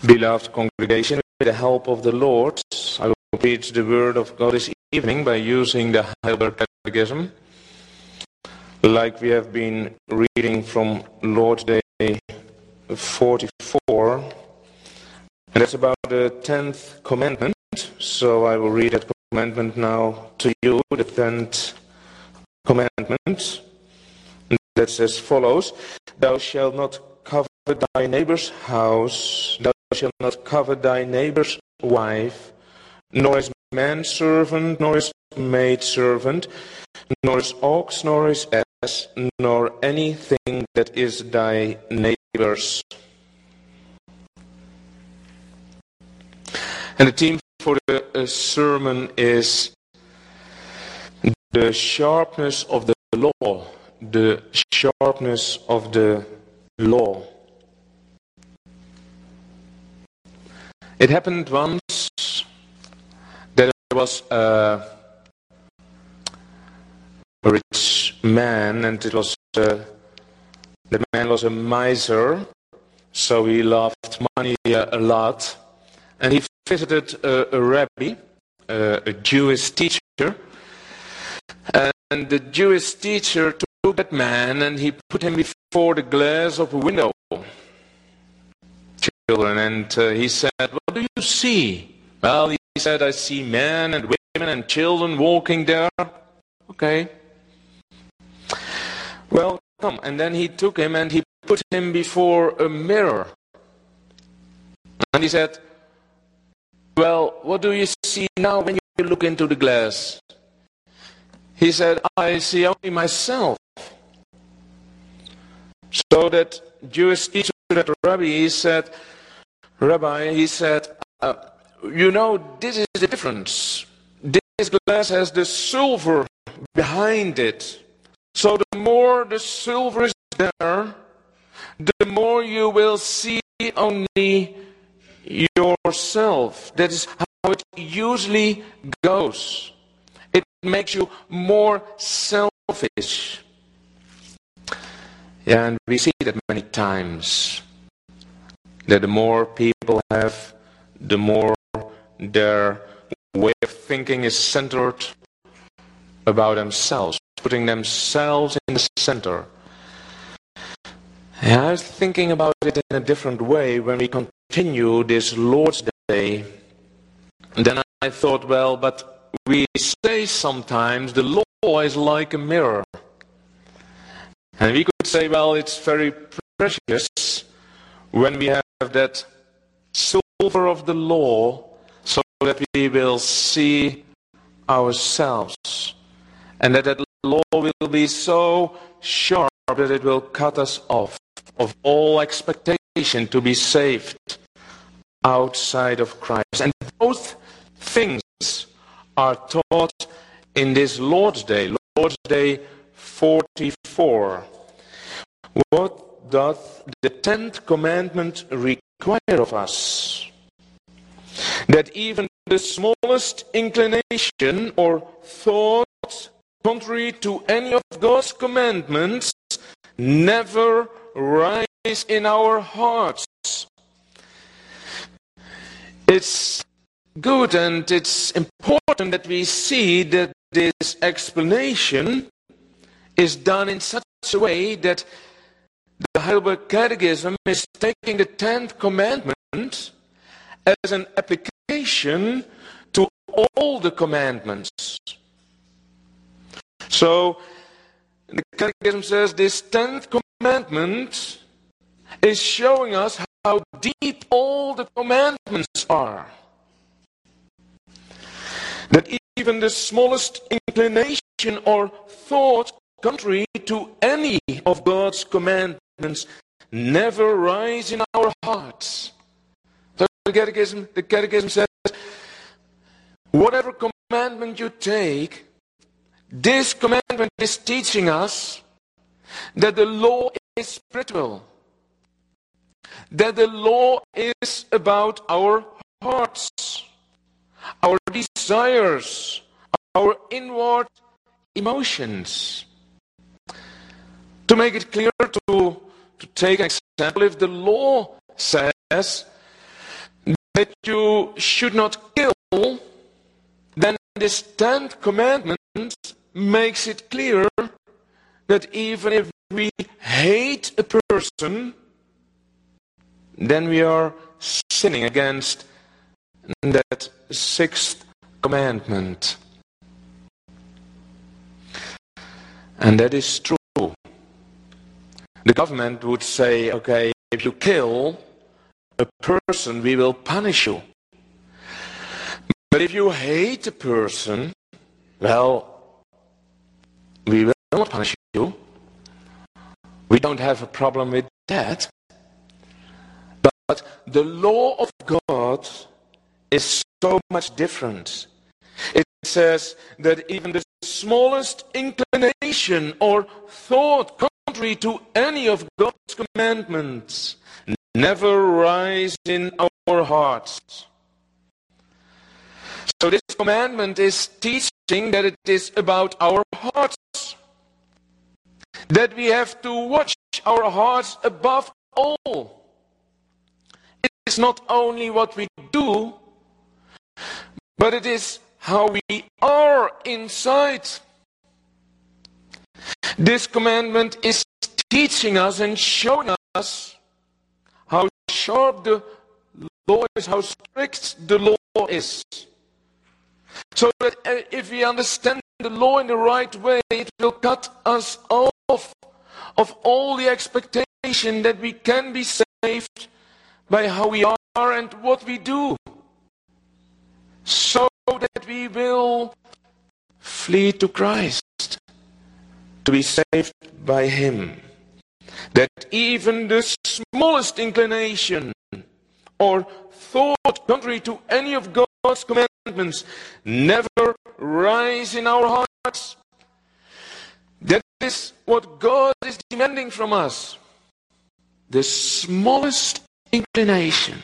Beloved congregation, with the help of the Lord, I will preach the Word of God this evening by using the Heidelberg Catechism, like we have been reading from Lord's Day 44, and that's about the 10th commandment. So I will read that commandment now to you, the 10th commandment. And that's as follows: Thou shalt not covet thy neighbor's house, thou shalt not covet thy neighbor's wife, nor his manservant, nor his maidservant, nor his ox, nor his ass, nor anything that is thy neighbor's. And the theme for the sermon is the sharpness of the law. The sharpness of the law. It happened once that there was a rich man, and that man was a miser, so he loved money a lot, and he visited a rabbi, a Jewish teacher, and the Jewish teacher took that man and he put him before the glass of a window. Children, and he said, "What do you see?" Well, he said, "I see men and women and children walking there." Okay. Well, come. And then he took him and he put him before a mirror. And he said, "Well, what do you see now when you look into the glass?" He said, "I see only myself." So that Jewish teacher, that rabbi, he said, "You know, this is the difference. This glass has the silver behind it. So the more the silver is there, the more you will see only yourself." That is how it usually goes. It makes you more selfish. Yeah, and we see that many times. That the more people have, the more their way of thinking is centered about themselves, putting themselves in the center. And I was thinking about it in a different way when we continue this Lord's Day. Then I thought, well, but we say sometimes the law is like a mirror. And we could say, well, it's very precious when we have that silver of the law, so that we will see ourselves, and that law will be so sharp that it will cut us off of all expectation to be saved outside of Christ. And both things are taught in this Lord's Day 44. What doth the 10th commandment require of us? That even the smallest inclination or thought contrary to any of God's commandments never rise in our hearts. It's good and it's important that we see that this explanation is done in such a way that the Heidelberg Catechism is taking the 10th commandment as an application to all the commandments. So, the Catechism says this 10th commandment is showing us how deep all the commandments are. That even the smallest inclination or thought contrary to any of God's commandments never rise in our hearts. So the Catechism says, whatever commandment you take, this commandment is teaching us that the law is spiritual. That the law is about our hearts, our desires, our inward emotions. To make it clear, to take an example, if the law says that you should not kill, then this 10th commandment makes it clear that even if we hate a person, then we are sinning against that 6th commandment. And that is true. The government would say, okay, if you kill a person, we will punish you. But if you hate a person, well, we will not punish you. We don't have a problem with that. But the law of God is so much different. It says that even the smallest inclination or thought contrary to any of God's commandments never rise in our hearts. So this commandment is teaching that it is about our hearts. That we have to watch our hearts above all. It is not only what we do, but it is how we are inside. This commandment is teaching us and showing us how sharp the law is, how strict the law is. So that if we understand the law in the right way, it will cut us off of all the expectation that we can be saved by how we are and what we do. So that we will flee to Christ, to be saved by Him. That even the smallest inclination or thought contrary to any of God's commandments never rise in our hearts. That is what God is demanding from us. The smallest inclination.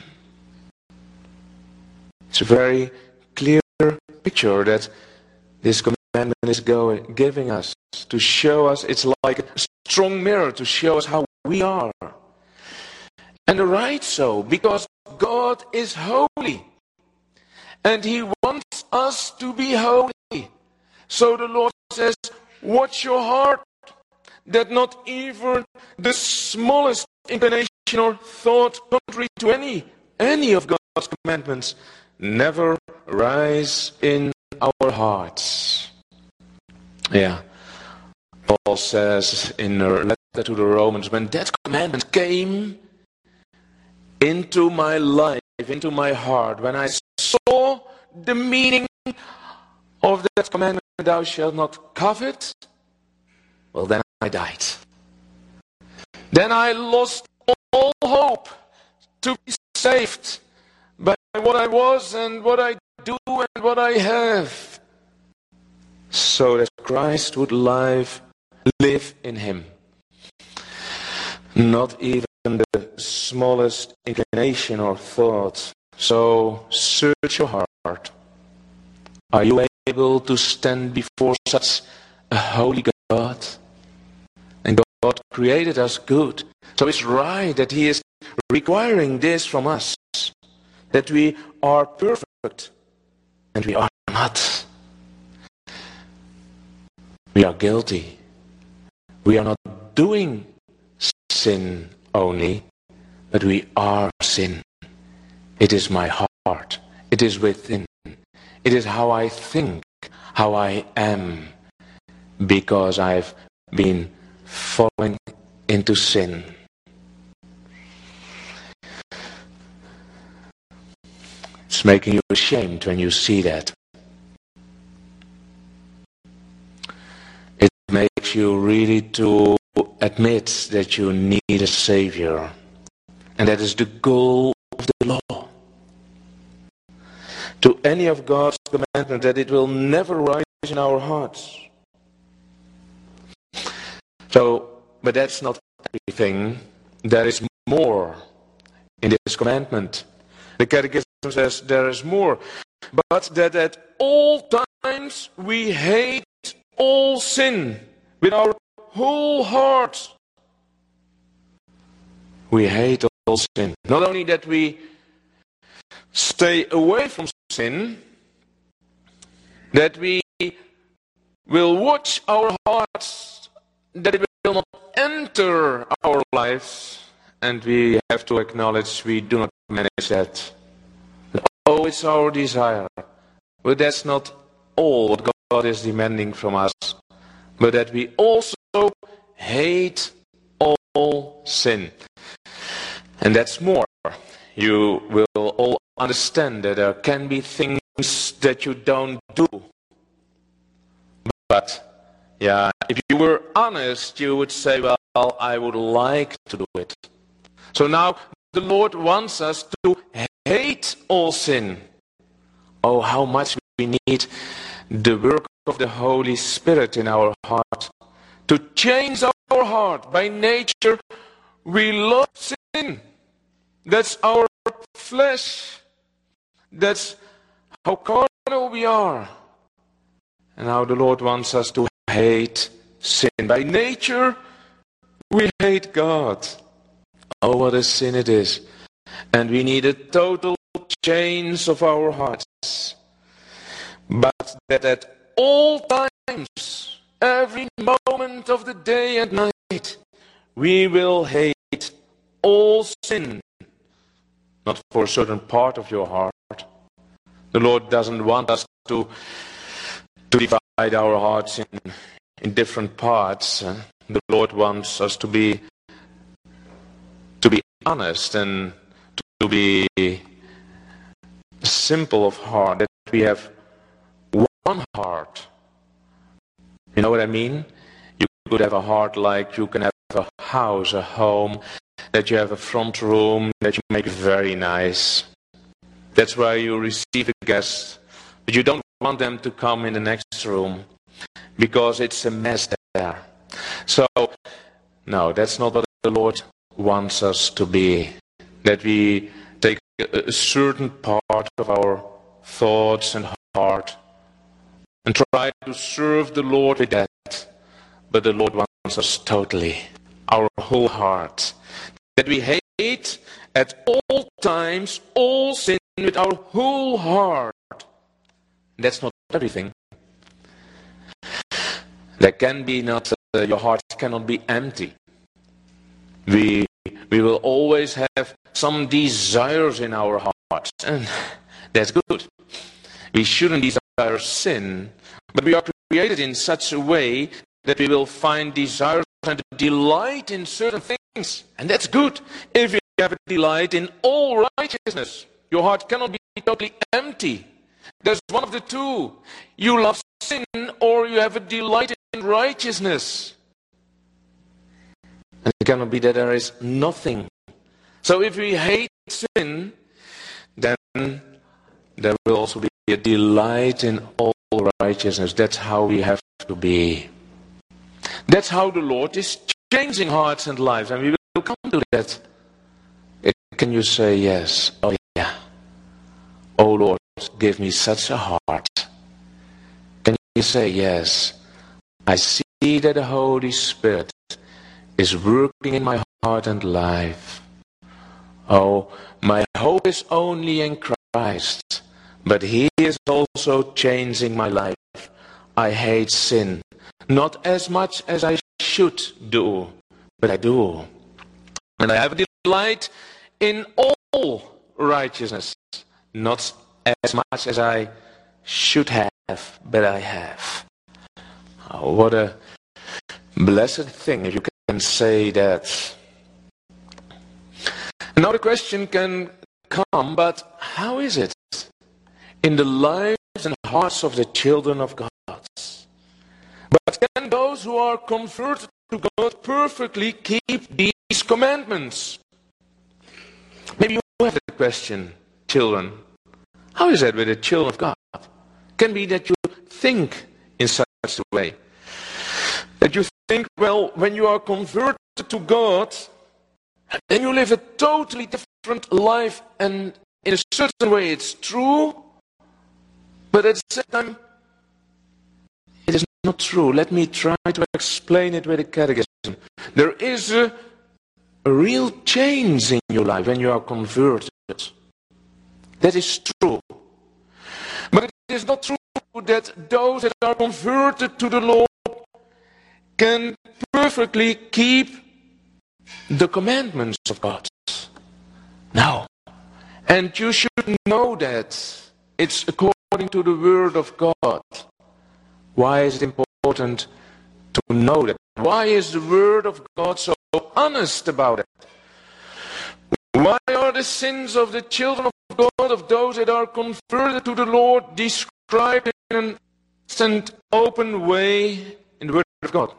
It's a very clear picture that this commandment is giving us, to show us. It's like a strong mirror to show us how we are. And right so, because God is holy and He wants us to be holy. So the Lord says, watch your heart, that not even the smallest inclination or thought contrary to any of God's commandments never rise in our hearts. Yeah. Paul says in a letter to the Romans, when that commandment came into my life, into my heart, when I saw the meaning of that commandment, thou shalt not covet, well, then I died. Then I lost all hope to be saved by what I was and what I do and what I have, so that Christ would live in him. Not even the smallest inclination or thought. So search your heart. Are you able to stand before such a holy God? And God created us good. So it's right that He is requiring this from us. That we are perfect. And we are not. We are guilty. We are not doing sin only, but we are sin. It is my heart. It is within. It is how I think, how I am, because I've been falling into sin. It's making you ashamed when you see that. It makes you really to admit that you need a Savior. And that is the goal of the law. To any of God's commandments, that it will never rise in our hearts. So, but that's not everything. There is more in this commandment. The Catechism says there is more. But that at all times we hate all sin with our whole heart. We hate all sin. Not only that we stay away from sin, that we will watch our hearts, that it will not enter our lives, and we have to acknowledge we do not manage that. Oh, it's our desire, but that's not all what God is demanding from us, but that we also hate all sin. And that's more. You will all understand that there can be things that you don't do. But, if you were honest, you would say, well, I would like to do it. So now the Lord wants us to hate all sin. Oh, how much we need the work of the Holy Spirit in our heart to change our heart. By nature, we love sin. That's our flesh. That's how carnal we are. And how the Lord wants us to hate sin. By nature, we hate God. Oh, what a sin it is. And we need a total change of our hearts. But that at all times, every moment of the day and night, we will hate all sin. Not for a certain part of your heart. The Lord doesn't want us to divide our hearts in different parts. The Lord wants us to be honest and to be simple of heart, that we have one heart. You know what I mean? You could have a heart like you can have a house, a home, that you have a front room, that you make very nice. That's why you receive a guest. But you don't want them to come in the next room, because it's a mess there. So, no, that's not what the Lord wants us to be. That we take a certain part of our thoughts and heart and try to serve the Lord with that. But the Lord wants us totally, our whole heart. That we hate at all times all sin with our whole heart. That's not everything. There can be not, your heart cannot be empty. We will always have some desires in our hearts, and that's good. We shouldn't desire sin, but we are created in such a way that we will find desires and delight in certain things, and that's good. If you have a delight in all righteousness, your heart cannot be totally empty. There's one of the two. You love sin, or you have a delight in righteousness. And it cannot be that there is nothing. So if we hate sin, then there will also be a delight in all righteousness. That's how we have to be. That's how the Lord is changing hearts and lives. And we will come to that. Can you say yes? Oh yeah. Oh Lord, give me such a heart. Can you say yes? I see that the Holy Spirit is working in my heart and life. Oh, my hope is only in Christ, but He is also changing my life. I hate sin, not as much as I should do, but I do. And I have a delight in all righteousness, not as much as I should have, but I have. Oh, what a blessed thing if you can say that. Now the question can come, but how is it in the lives and hearts of the children of God? But can those who are converted to God perfectly keep these commandments? Maybe you have the question, children. How is that with the children of God? Can be that you think in such a way. That you think, well, when you are converted to God, then you live a totally different life, and in a certain way it's true, but at the same time, it is not true. Let me try to explain it with a catechism. There is a real change in your life when you are converted. That is true. But it is not true that those that are converted to the Lord can perfectly keep the commandments of God. No. And you should know that it's according to the Word of God. Why is it important to know that? Why is the Word of God so honest about it? Why are the sins of the children of God, of those that are converted to the Lord, described in an instant, open way in the Word of God?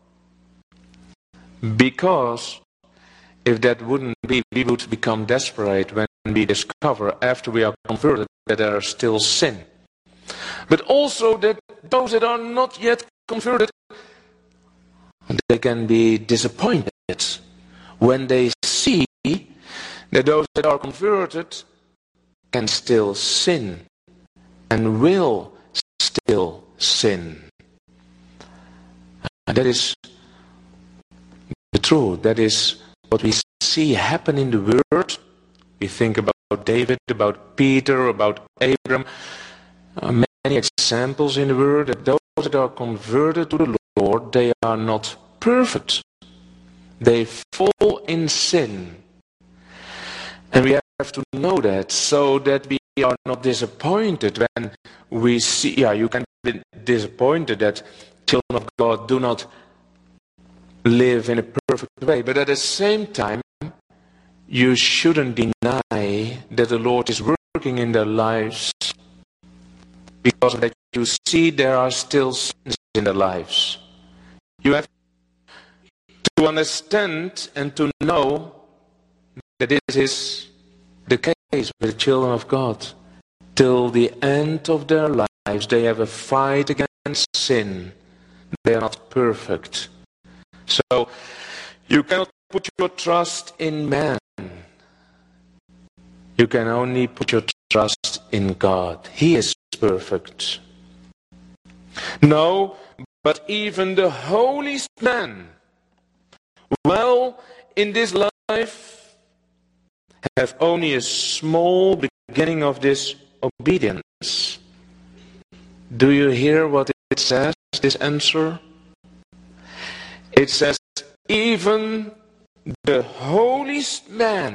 Because if that wouldn't be, we would become desperate when we discover after we are converted that there is still sin. But also that those that are not yet converted, they can be disappointed when they see that those that are converted can still sin and will still sin. And that is the truth. That is what we see happen in the Word. We think about David, about Peter, about Abraham. Many examples in the Word that those that are converted to the Lord, they are not perfect. They fall in sin. And we have to know that so that we are not disappointed when we see, you can be disappointed that children of God do not live in a perfect way. But at the same time, you shouldn't deny that the Lord is working in their lives, because of that you see there are still sins in their lives. You have to understand and to know that this is the case with the children of God. Till the end of their lives, they have a fight against sin. They are not perfect. So, you cannot put your trust in man. You can only put your trust in God. He is perfect. No, but even the holiest man, well, in this life, have only a small beginning of this obedience. Do you hear what it says, this answer? It says, even the holiest man.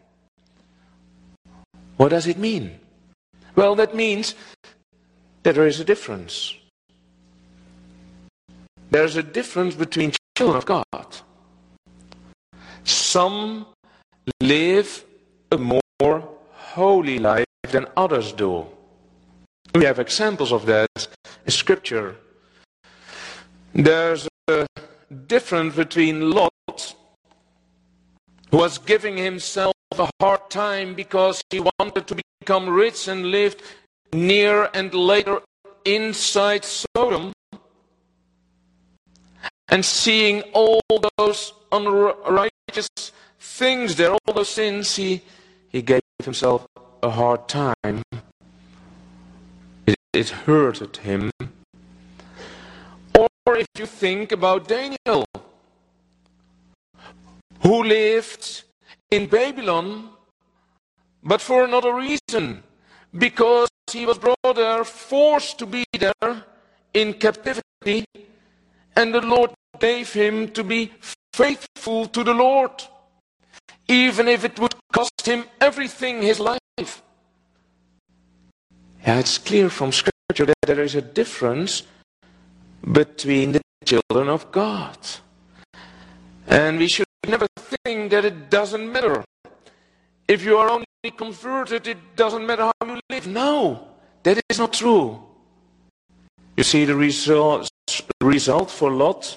What does it mean? Well, that means that there is a difference. There's a difference between children of God. Some live a more holy life than others do. We have examples of that in Scripture. There's a difference between Lot, who was giving himself a hard time because he wanted to become rich and lived near and later inside Sodom, and seeing all those unrighteous things there, all those sins, he gave himself a hard time. It hurted him. Or if you think about Daniel, who lived in Babylon, but for another reason, because he was brought there, forced to be there in captivity, and the Lord gave him to be faithful to the Lord, even if it would cost him everything, his life. Yeah, it's clear from Scripture that there is a difference between the children of God. And we should never think that it doesn't matter. If you are only converted, it doesn't matter how you live. No, that is not true. You see the result for Lot?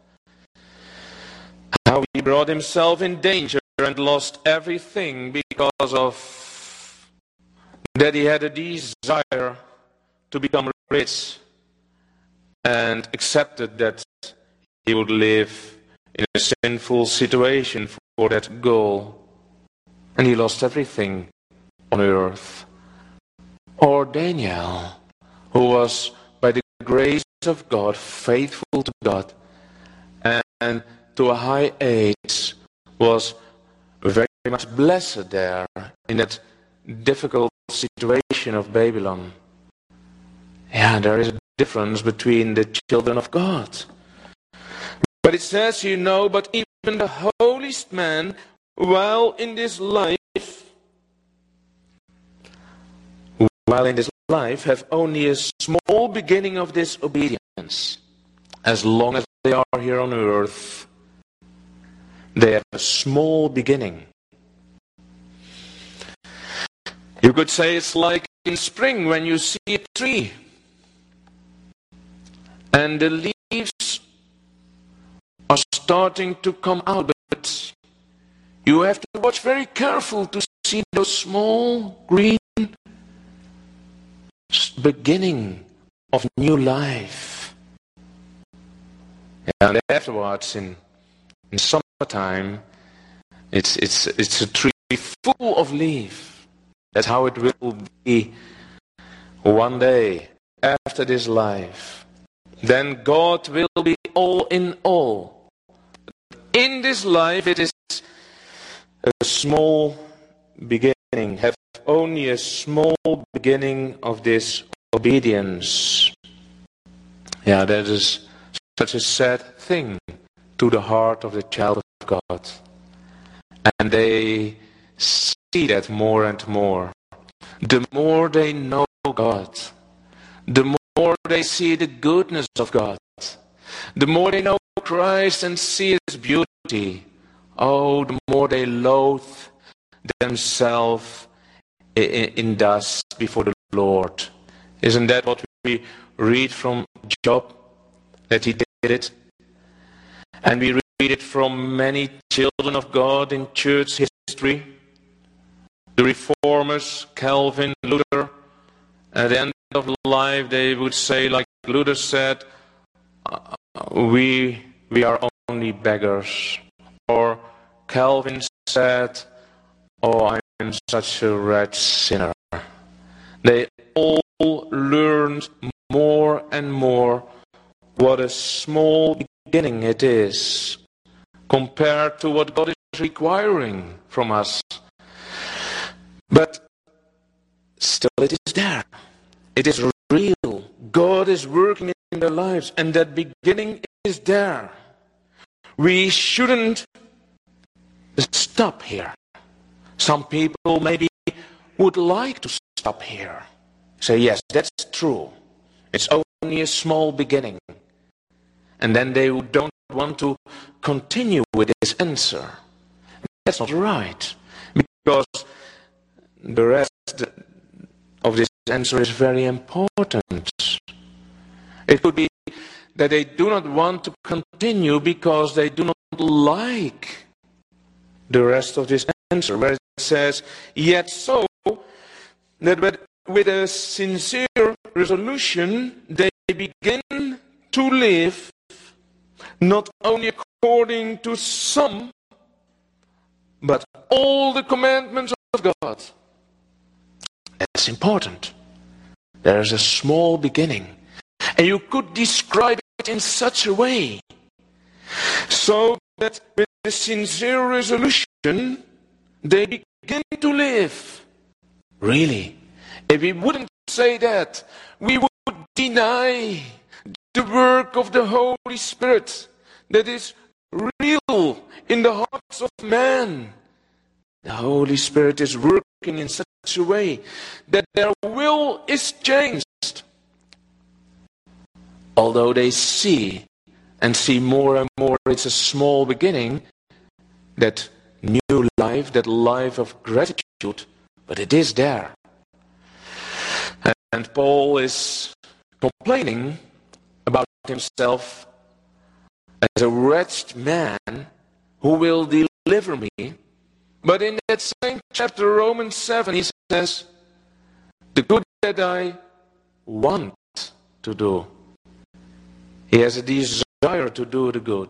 How he brought himself in danger and lost everything because of that he had a desire to become rich and accepted that he would live in a sinful situation for that goal. And he lost everything on earth. Or Daniel, who was by the grace of God faithful to God, and to a high age was very much blessed there in that difficult situation of Babylon. Yeah, there is a difference between the children of God. But it says, but even the holiest man, while in this life, have only a small beginning of disobedience. As long as they are here on earth, they have a small beginning. You could say it's like in spring when you see a tree and the leaves are starting to come out, but you have to watch very careful to see those small green beginning of new life. And afterwards, in summertime, it's a tree full of leaves. That's how it will be one day after this life. Then God will be all in all. In this life it is a small beginning, have only a small beginning of this obedience. Yeah, that is such a sad thing to the heart of the child of God. And they see that more and more. The more they know God, the more they see the goodness of God, the more they know Christ and see His beauty, the more they loathe themselves in dust before the Lord. Isn't that what we read from Job, that he did it? And we read it from many children of God in church history. The reformers, Calvin, Luther, at the end of life they would say, like Luther said, we are only beggars. Or Calvin said, I'm such a wretched sinner. They all learned more and more what a small beginning it is compared to what God is requiring from us. But still it is there. It is real. God is working in their lives, and that beginning is there. We shouldn't stop here. Some people maybe would like to stop here. Say, yes, that's true. It's only a small beginning. And then they don't want to continue with this answer. That's not right. Because the rest of this answer is very important. It could be that they do not want to continue because they do not like the rest of this answer, where it says, yet so that with a sincere resolution they begin to live not only according to some, but all the commandments of God. That's important. There is a small beginning. And you could describe it in such a way, so that with a sincere resolution, they begin to live. Really, if we wouldn't say that, we would deny the work of the Holy Spirit that is real in the hearts of man. The Holy Spirit is working in such a way that their will is changed. Although they see more and more it's a small beginning, that new life, that life of gratitude, but it is there. And Paul is complaining about himself as a wretched man who will deliver me. But in that same chapter, Romans 7, he says, the good that I want to do. He has a desire to do the good.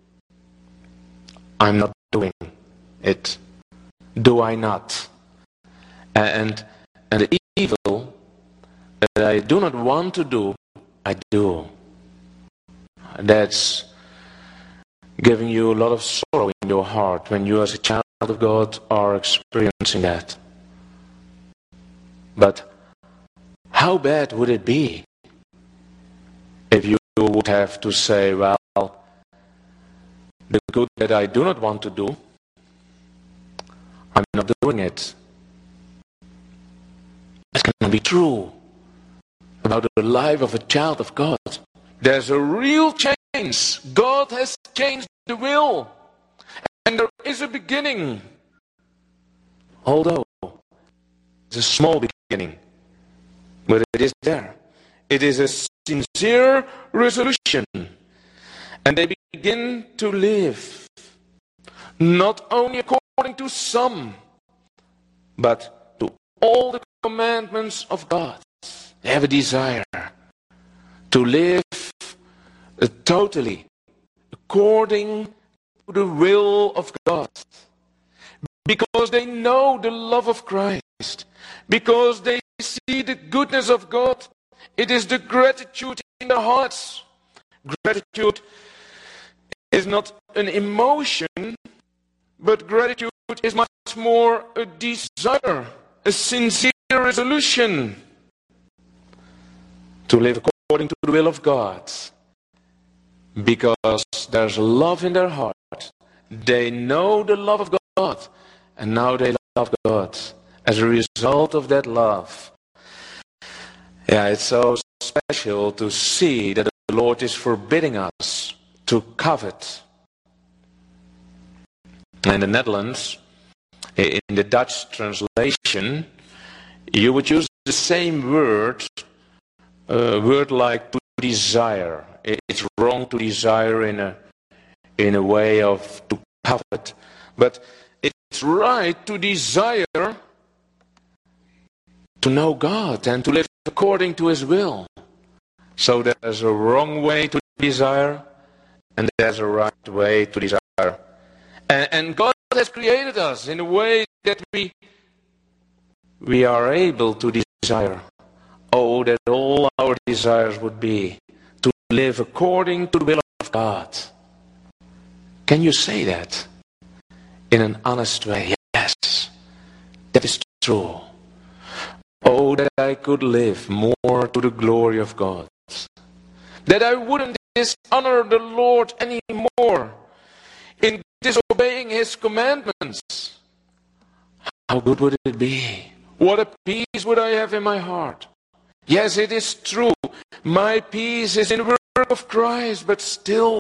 I'm not doing it. Do I not? And the evil that I do not want to do, I do. That's giving you a lot of sorrow in your heart when you as a child of God are experiencing that. But how bad would it be if you would have to say, well, the good that I do not want to do, I'm not doing it. That cannot be true about the life of a child of God. There's a real change. God has changed the will. And there is a beginning. Although it's a small beginning, but it is there. It is a sincere resolution. And they begin to live, not only according to some, but to all the commandments of God. They have a desire to live totally according to the will of God. Because they know the love of Christ. Because they see the goodness of God. It is the gratitude in their hearts. Gratitude is not an emotion, but gratitude is much more a desire, a sincere resolution to live according to the will of God. Because there's love in their heart. They know the love of God, and now they love God. As a result of that love, it's so special to see that the Lord is forbidding us to covet. In the Netherlands, in the Dutch translation, you would use the same word like to desire. It's wrong to desire in a way of to covet, but it's right to desire to know God and to live according to His will. So there's a wrong way to desire, and there's a right way to desire. And God has created us in a way that we are able to desire. Oh, that all our desires would be to live according to the will of God. Can you say that in an honest way? Yes, that is true. Oh, that I could live more to the glory of God. That I wouldn't dishonor the Lord anymore in disobeying His commandments. How good would it be? What a peace would I have in my heart. Yes, it is true. My peace is in the work of Christ, but still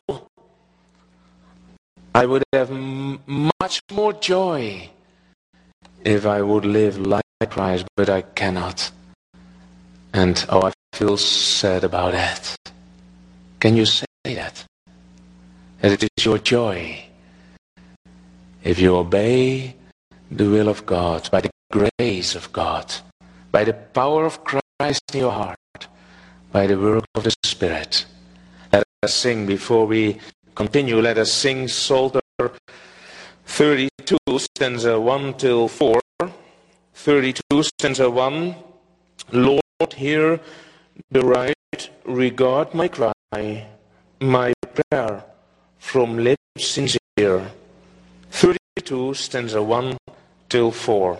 I would have much more joy if I would live like Christ, but I cannot. And I feel sad about that. Can you say that? That it is your joy if you obey the will of God, by the grace of God, by the power of Christ in your heart, by the work of the Spirit. Let us sing before we continue. Let us sing Psalter 32, stanza 1 till 4. 32, stanza 1. Lord, hear the right, regard my cry, my prayer from lips sincere. 32, stanza 1 till 4.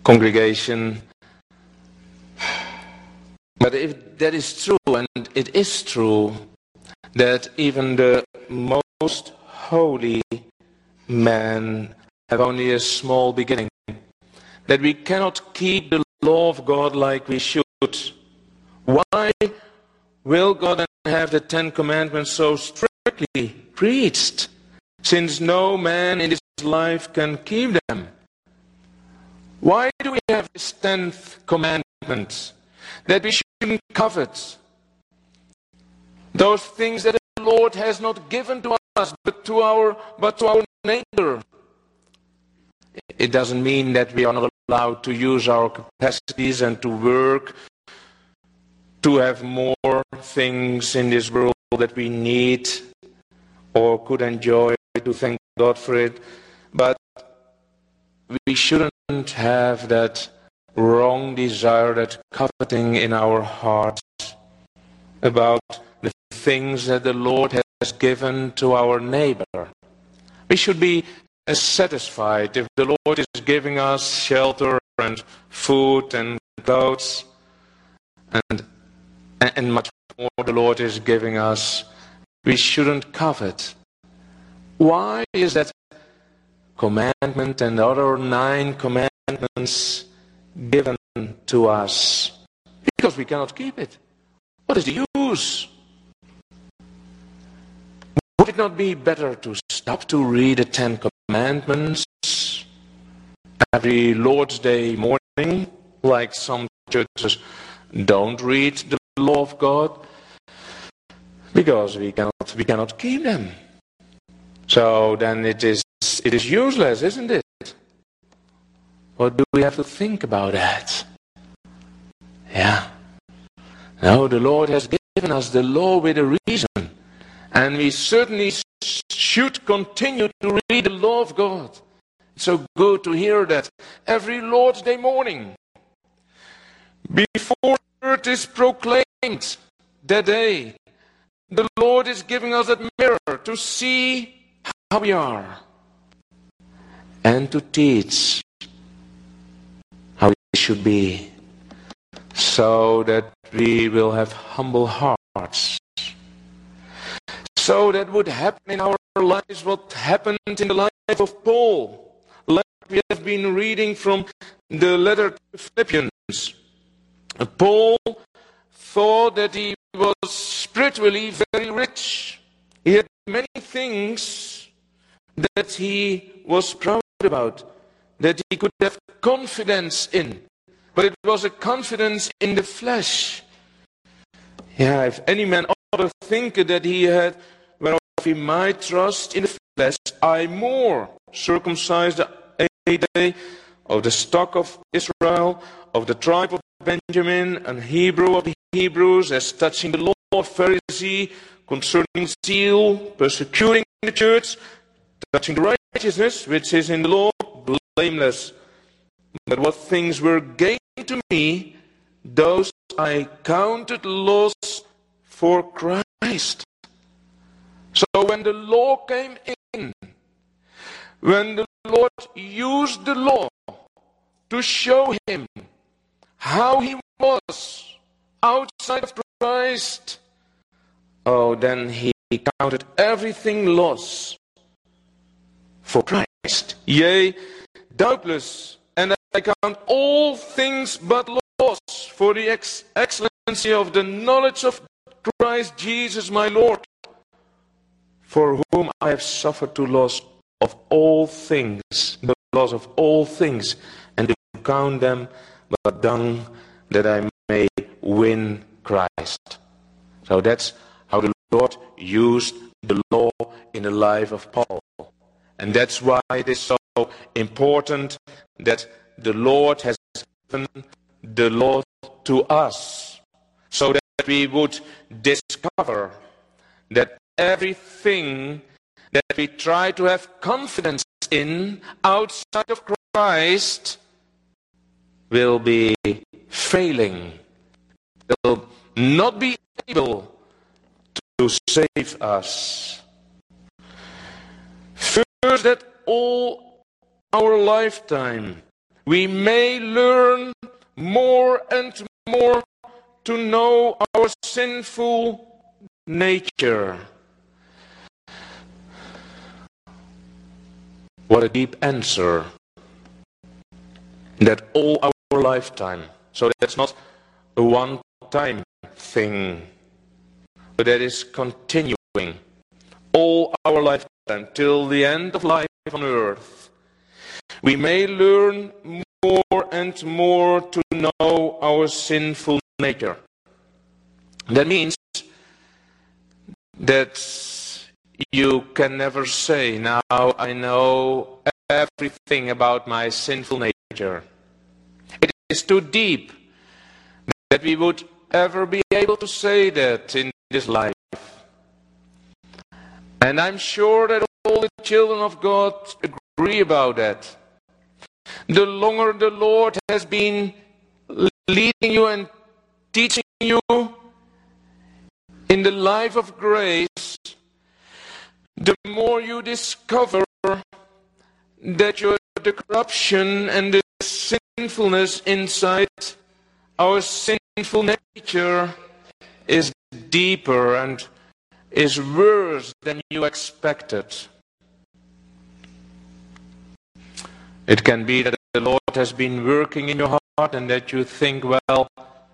congregation. But if that is true, and it is true, that even the most holy men have only a small beginning, that we cannot keep the law of God like we should, why will God then have the 10 Commandments so strictly preached, since no man in his life can keep them? Why do we have this 10th commandment? That we shouldn't covet those things that the Lord has not given to us, but to our neighbor. It doesn't mean that we are not allowed to use our capacities and to work to have more things in this world that we need or could enjoy, to thank God for it. But we shouldn't have that wrong desire, that coveting in our hearts about the things that the Lord has given to our neighbor. We should be satisfied if the Lord is giving us shelter and food and clothes, and much more the Lord is giving us. We shouldn't covet. Why is that commandment and other 9 commandments given to us? Because we cannot keep it. What is the use? Would it not be better to stop to read the 10 Commandments every Lord's Day morning, like some churches don't read the law of God? Because we cannot keep them. So then it is useless, isn't it? What do we have to think about that? Yeah. No, the Lord has given us the law with a reason. And we certainly should continue to read the law of God. It's so good to hear that every Lord's Day morning. Before the word is proclaimed that day, the Lord is giving us that mirror to see how we are and to teach how we should be, so that we will have humble hearts. So that would happen in our lives what happened in the life of Paul, like we have been reading from the letter to Philippians. Paul thought that he was spiritually very rich. He had many things that he was proud about, that he could have confidence in. But it was a confidence in the flesh. Yeah, if any man ought to think that he had, whereof he might trust in the flesh, I more circumcised the 8th day, of the stock of Israel, of the tribe of Benjamin, an Hebrew of the Hebrews, as touching the law of Pharisee, concerning zeal, persecuting the church, touching the righteousness which is in the law, blameless. But what things were gained to me, those I counted loss for Christ. So when the law came in, when the Lord used the law to show him how he was outside of Christ, oh, then he counted everything loss for Christ. Yea, doubtless, and I count all things but loss for the excellency of the knowledge of Christ Jesus my Lord, for whom I have suffered to loss of all things, the loss of all things, and to count them but dung, that I may win Christ. So that's how the Lord used the law in the life of Paul. And that's why it is so important that the Lord has given the law to us, so that we would discover that everything that we try to have confidence in outside of Christ will be failing, will not be able to save us. First, that all our lifetime we may learn more and more to know our sinful nature. What a deep answer. That all our lifetime. So that's not a one-time thing, but that is continuing all our lifetime till the end of life on earth. We may learn more and more to know our sinful nature. That means that you can never say, now I know everything about my sinful nature. It is too deep that we would ever be able to say that in this life. And I'm sure that all the children of God agree about that. The longer the Lord has been leading you and teaching you in the life of grace, the more you discover that the corruption and the sinfulness inside our sinful nature is deeper and is worse than you expected. It can be that the Lord has been working in your heart and that you think, well,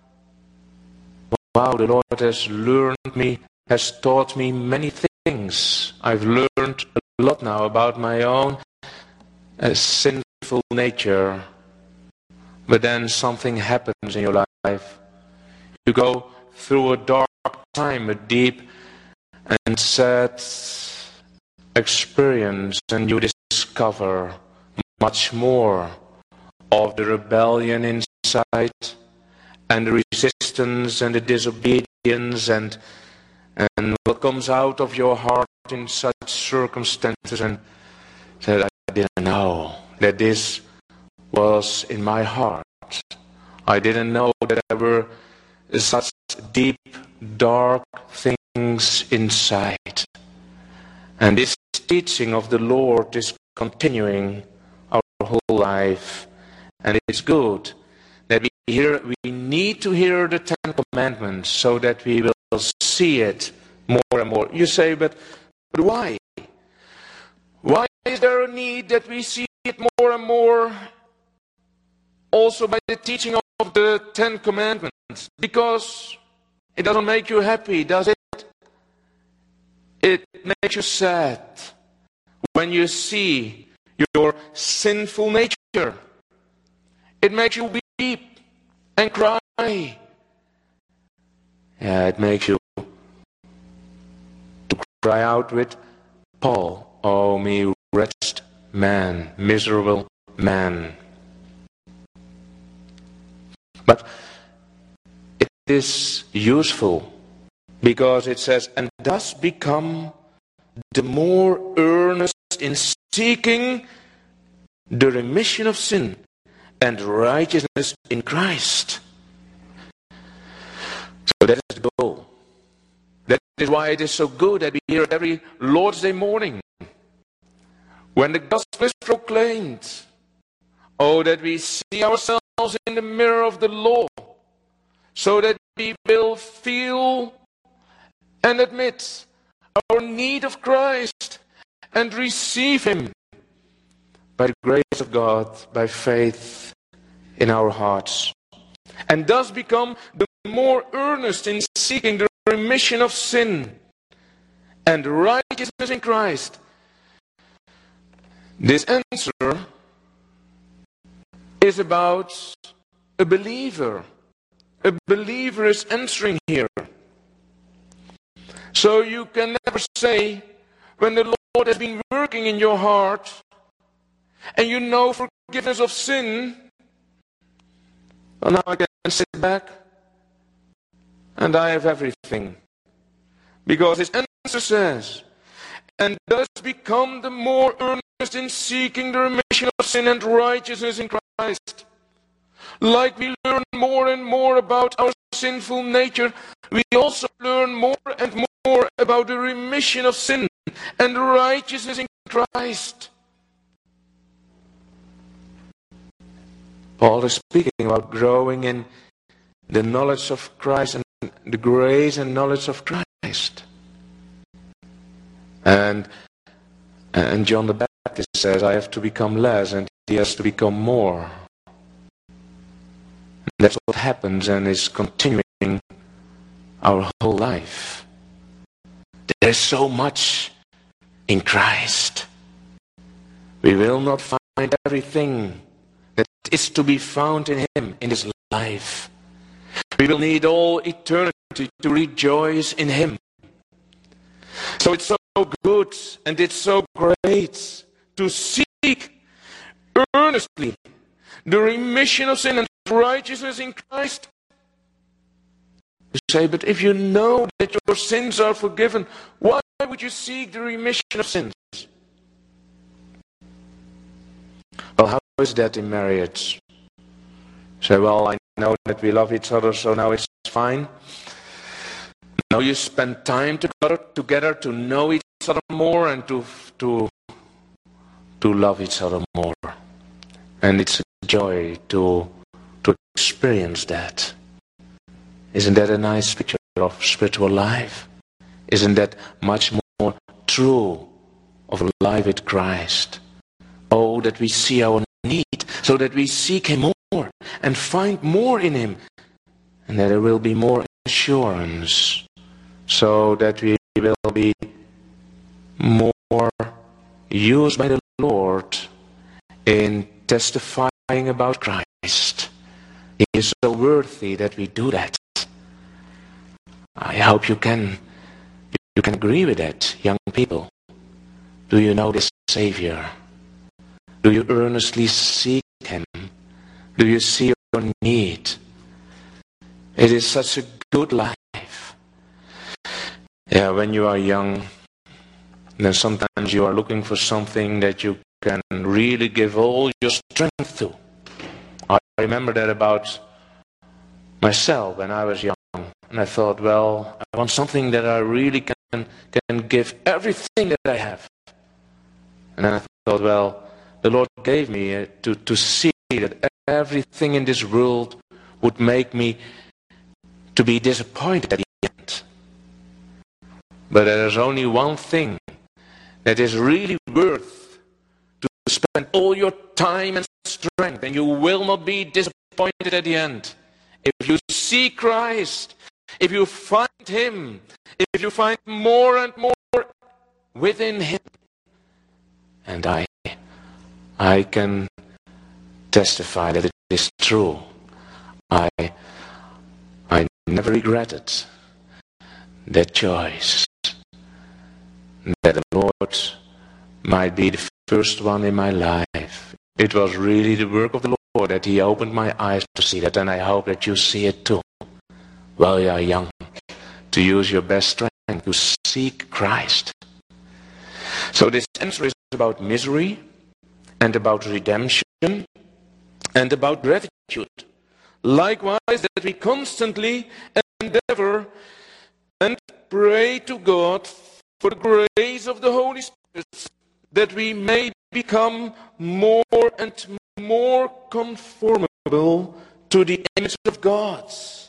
wow, the Lord has taught me many things. I've learned a lot now about my own sinful nature. But then something happens in your life. You go through a dark time, a deep and sad experience, and you discover much more of the rebellion inside and the resistance and the disobedience and what comes out of your heart in such circumstances, and said, I didn't know that this was in my heart. I didn't know that there were such deep, dark things inside. And this teaching of the Lord is continuing our whole life. And it's good that we need to hear the Ten Commandments so that we will see it more and more. You say, but why? Why is there a need that we see it more and more? Also by the teaching of the Ten Commandments. Because it doesn't make you happy, does it? It makes you sad when you see your sinful nature. It makes you weep and cry. Yeah, it makes you to cry out with Paul, oh me wretched man, miserable man. But it is useful because it says, and thus become the more earnest in seeking the remission of sin and righteousness in Christ. So that is the goal. That is why it is so good that we hear every Lord's Day morning, when the gospel is proclaimed, oh, that we see ourselves in the mirror of the law, so that we will feel and admit our need of Christ and receive Him by the grace of God, by faith in our hearts, and thus become the more earnest in seeking the remission of sin and righteousness in Christ. This answer is about a believer. A believer is answering here. So you can never say, when the Lord has been working in your heart, and you know forgiveness of sin, well, now I can sit back, and I have everything. Because his answer says, and thus become the more earnest in seeking the remission of sin and righteousness in Christ. Like we learn more and more about our sinful nature, we also learn more and more about the remission of sin and righteousness in Christ. Paul is speaking about growing in the knowledge of Christ and the grace and knowledge of Christ. And John the Baptist says, I have to become less and he has to become more. That's what happens and is continuing our whole life. There is so much in Christ. We will not find everything that is to be found in Him in this life. We will need all eternity to rejoice in Him. So it's so good and it's so great to seek earnestly the remission of sin and righteousness in Christ. You say, but if you know that your sins are forgiven, why would you seek the remission of sins? Well, how is that in marriage? You say, well, I know that we love each other, so now it's fine. No, you spend time together to know each other more and to love each other more. And it's a joy to experience that. Isn't that a nice picture of spiritual life? Isn't that much more true of a life with Christ? Oh, that we see our need, so that we seek Him more and find more in Him, and that there will be more assurance, so that we will be more used by the Lord in testifying about Christ. He is so worthy that we do that. I hope you can agree with that, young people. Do you know this Savior? Do you earnestly seek Him? Do you see your need? It is such a good life. Yeah, when you are young, then sometimes you are looking for something that you can really give all your strength to. I remember that about myself when I was young. And I thought, well, I want something that I really can give everything that I have. And then I thought, well, the Lord gave me to see that everything in this world would make me to be disappointed at the end. But there is only one thing that is really worth to spend all your time and strength, and you will not be disappointed at the end. If you see Christ, if you find Him, if you find more and more within Him. And I can testify that it is true. I never regretted that choice, that the Lord might be the first one in my life. It was really the work of the Lord that He opened my eyes to see that, and I hope that you see it too. While you are young, to use your best strength to seek Christ. So this answer is about misery and about redemption and about gratitude. Likewise, that we constantly endeavor and pray to God for the grace of the Holy Spirit, that we may become more and more conformable to the image of God,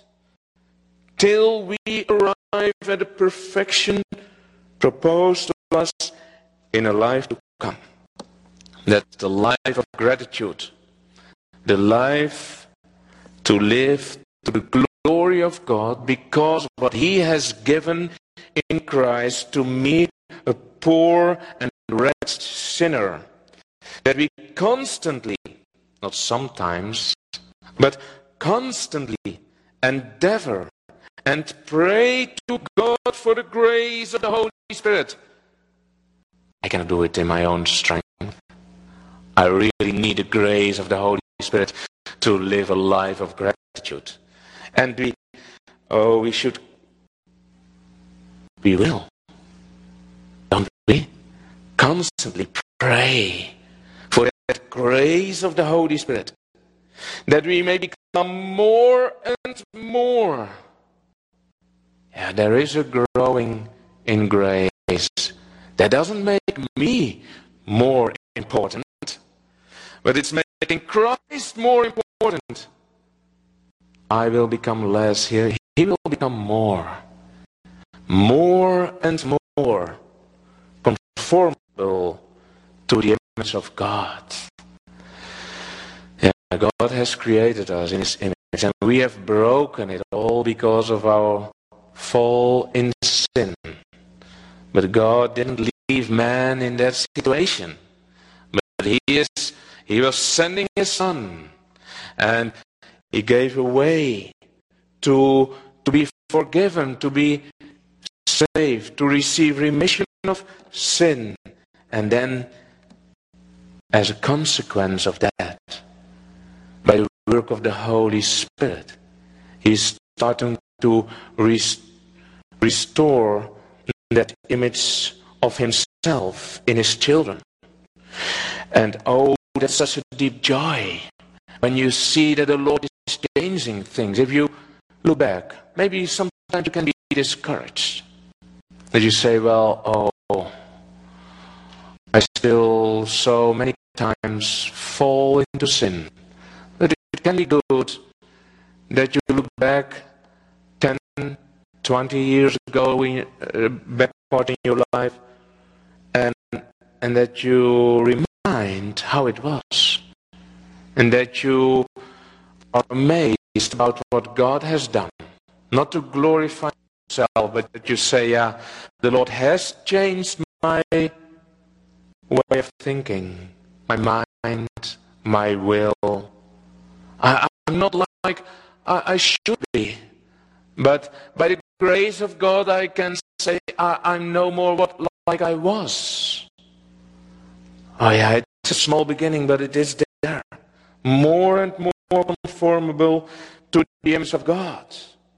till we arrive at the perfection proposed to us in a life to come. That's the life of gratitude, the life to live to the glory of God because of what He has given in Christ to meet a poor and wretched sinner. That we constantly, not sometimes, but constantly endeavor and pray to God for the grace of the Holy Spirit. I cannot do it in my own strength. I really need the grace of the Holy Spirit to live a life of gratitude. And we will, don't we? Constantly pray for that grace of the Holy Spirit, that we may become more and more. Yeah, there is a growing in grace. That doesn't make me more important, but it's making Christ more important, I will become less here. He will become more. More and more conformable to the image of God. Yeah, God has created us in His image, and we have broken it all because of our fall in sin. But God didn't leave man in that situation. But He was sending His Son, and He gave a way to be forgiven, to be saved, to receive remission of sin. And then, as a consequence of that, by the work of the Holy Spirit, He's starting to restore that image of Himself in His children. And oh, that's such a deep joy when you see that the Lord is changing things. If you look back, maybe sometimes you can be discouraged. That you say, well, oh, I still so many times fall into sin. But it can be good that you look back 10, 20 years ago, backward in your life, and that you remind how it was. And that you are amazed about what God has done. Not to glorify yourself, but that you say, yeah, the Lord has changed my way of thinking, my mind, my will. I'm not like I should be. But by the grace of God, I can say I'm no more like I was. Oh yeah, it's a small beginning, but it is there. More and more conformable to the image of God.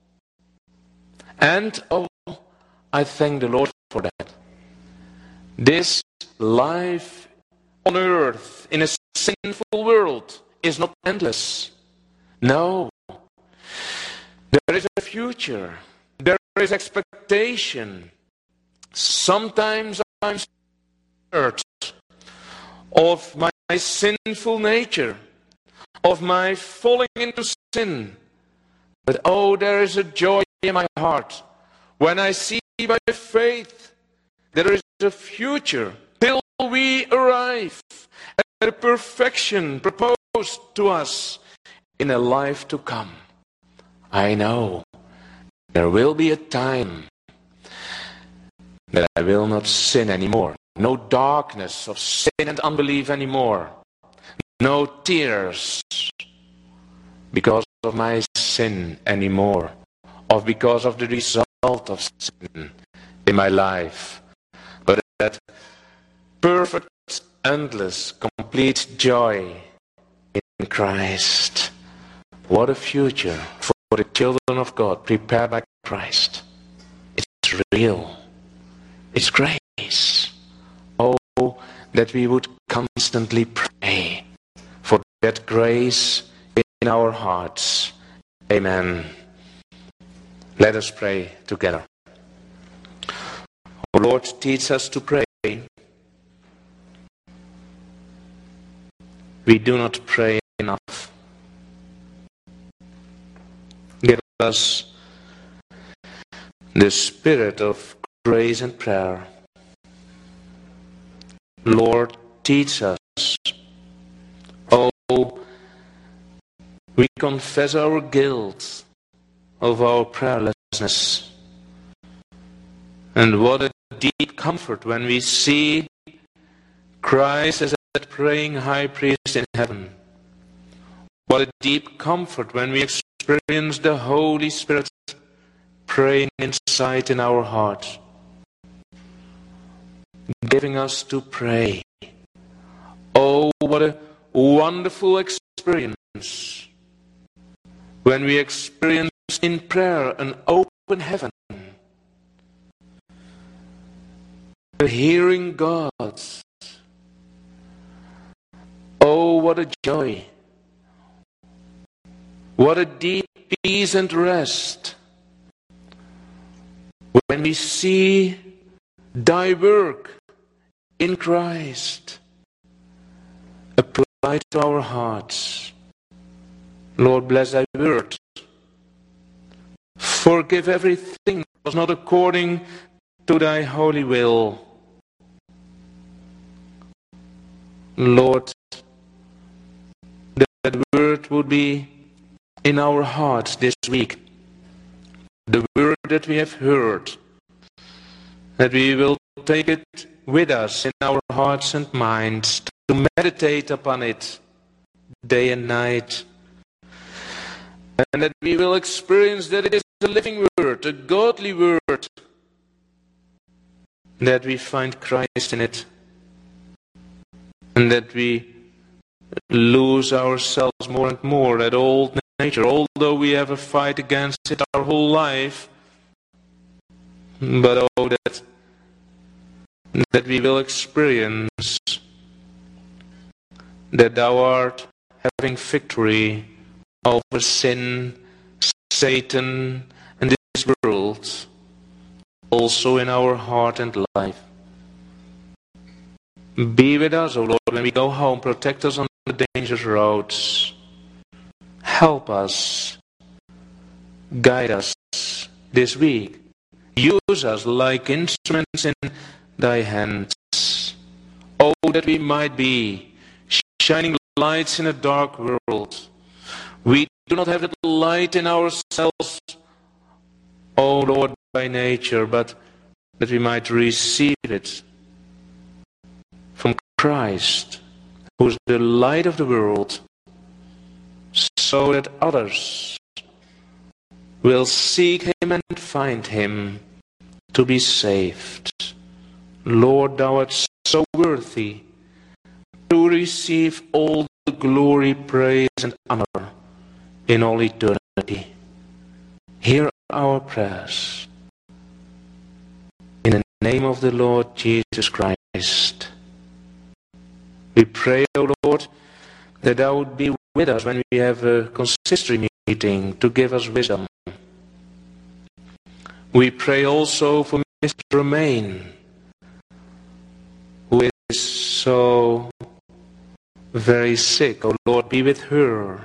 And, oh, I thank the Lord for that. This life on earth in a sinful world is not endless. No. There is a future. There is expectation. Sometimes I'm scared of my sinful nature, of my falling into sin. But oh, there is a joy in my heart when I see by faith there is a future till we arrive at a perfection proposed to us in a life to come. I know there will be a time that I will not sin anymore. No darkness of sin and unbelief anymore. No tears because of my sin anymore, or because of the result of sin in my life. But that perfect, endless, complete joy in Christ. What a future for the children of God prepared by Christ. It's real. It's grace. Oh, that we would constantly pray for that grace in our hearts. Amen. Let us pray together. O Lord, teach us to pray. We do not pray enough. Give us the spirit of grace and prayer. Lord, teach us. Oh, we confess our guilt of our prayerlessness. And what a deep comfort when we see Christ as that praying high priest in heaven. What a deep comfort when we experience the Holy Spirit praying inside in our hearts, giving us to pray. Oh, what a wonderful experience when we experience in prayer an open heaven, hearing God. Oh, what a joy. What a deep peace and rest when we see thy work in Christ light to our hearts. Lord, bless thy word. Forgive everything that was not according to thy holy will. Lord, that word would be in our hearts this week. The word that we have heard, that we will take it with us in our hearts and minds to meditate upon it day and night. And that we will experience that it is a living word, a godly word, that we find Christ in it, and that we lose ourselves more and more, that old nature, although we have a fight against it our whole life, but oh, that we will experience that thou art having victory over sin, Satan, and this world, also in our heart and life. Be with us, O Lord, when we go home. Protect us on the dangerous roads. Help us. Guide us this week. Use us like instruments in thy hands. Oh, that we might be shining lights in a dark world. We do not have that light in ourselves, O Lord, by nature, but that we might receive it from Christ, who is the light of the world, so that others will seek him and find him to be saved. Lord, thou art so worthy to receive all the glory, praise, and honor in all eternity. Hear our prayers. In the name of the Lord Jesus Christ, we pray, O Lord, that thou would be with us when we have a consistory meeting to give us wisdom. We pray also for Mr. Romain, who is so very sick. O Lord, be with her.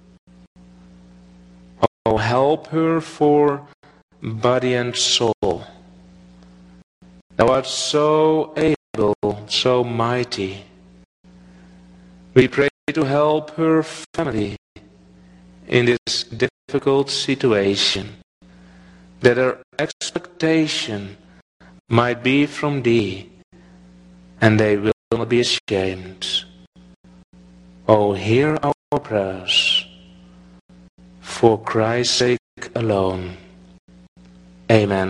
Oh, help her for body and soul. Thou art so able, so mighty. We pray to help her family in this difficult situation, that her expectation might be from thee, and they will not be ashamed. Oh, hear our prayers, for Christ's sake alone. Amen.